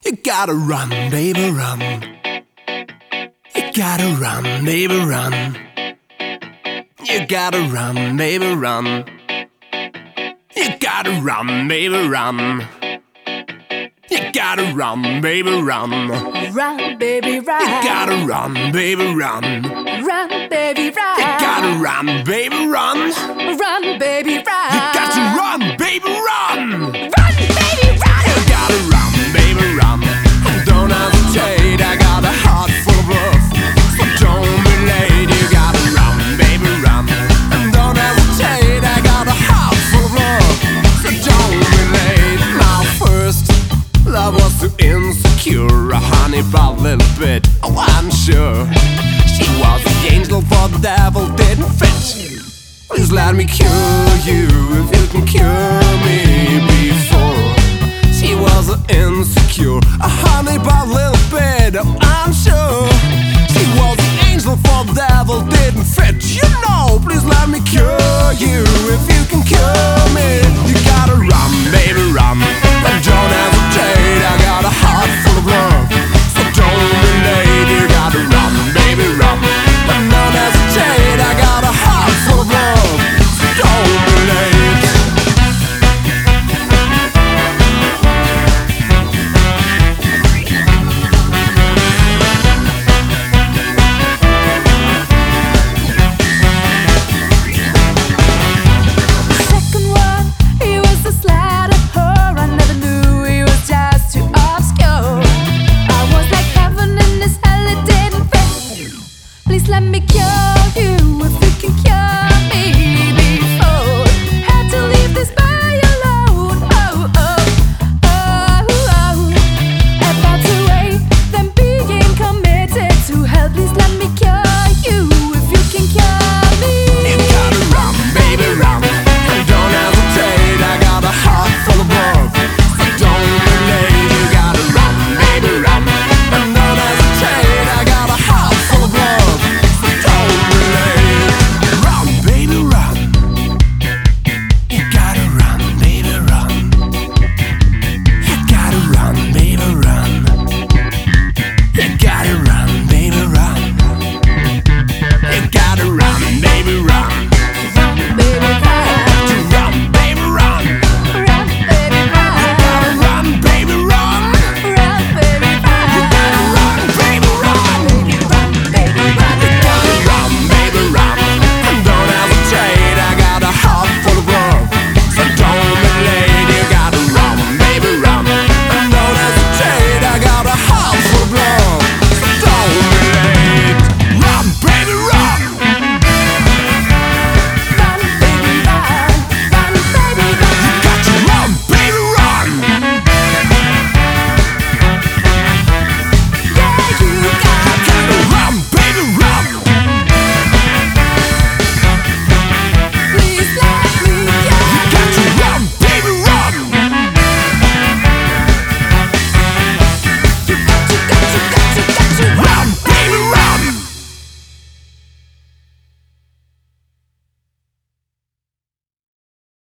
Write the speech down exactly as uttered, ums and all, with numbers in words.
You gotta run, baby, run. You gotta run, baby, run. You gotta run, baby, run. You gotta run, baby, run. You gotta run, baby, run. Run, baby, run. You gotta run, baby, run. Run, baby, run. You gotta run, baby, run. Run, baby, run. You got to run, baby, run. Run, baby, run. You gotta run, baby, run. Don't hesitate, I got a heart full of love. So don't be late, you gotta run, baby, run. Don't hesitate, I got a heart full of love. So don't be late. My first love was too insecure, a honey by a little bit, oh I'm sure. She was the angel for the devil, didn't fit. Please let me cure you if you can cure me before. She was an insecure, a honey by a little bit, oh, I'm sure. She was an angel for the devil, didn't fit. You know, please let me cure you if you can cure me. You gotta run, baby, run.